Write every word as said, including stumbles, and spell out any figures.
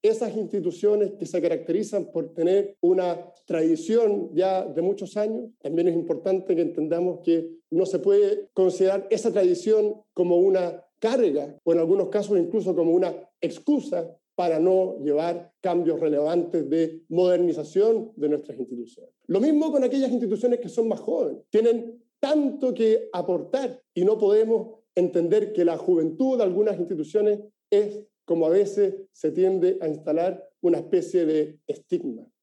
esas instituciones que se caracterizan por tener una tradición ya de muchos años. También es importante que entendamos que no se puede considerar esa tradición como una carga o en algunos casos incluso como una excusa para no llevar cambios relevantes de modernización de nuestras instituciones. Lo mismo con aquellas instituciones que son más jóvenes. Tienen tanto que aportar y no podemos entender que la juventud de algunas instituciones es, como a veces se tiende a instalar, una especie de estigma.